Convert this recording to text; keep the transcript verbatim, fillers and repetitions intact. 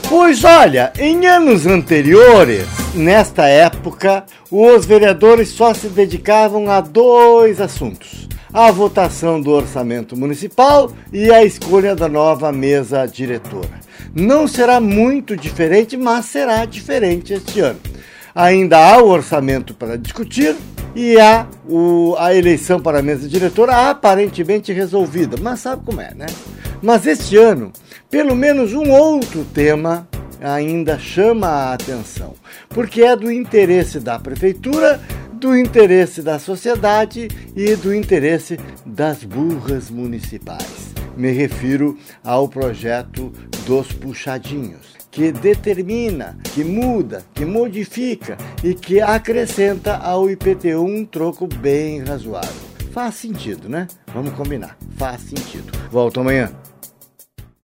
Pois olha, em anos anteriores, nesta época, os vereadores só se dedicavam a dois assuntos: a votação do orçamento municipal e a escolha da nova mesa diretora. Não será muito diferente, mas será diferente este ano. Ainda há o orçamento para discutir e há o, a eleição para a mesa diretora aparentemente resolvida, mas sabe como é, né? Mas este ano, pelo menos um outro tema ainda chama a atenção, porque é do interesse da prefeitura, do interesse da sociedade e do interesse das burras municipais. Me refiro ao projeto dos puxadinhos, que determina, que muda, que modifica e que acrescenta ao I P T U um troco bem razoável. Faz sentido, né? Vamos combinar. Faz sentido. Volto amanhã.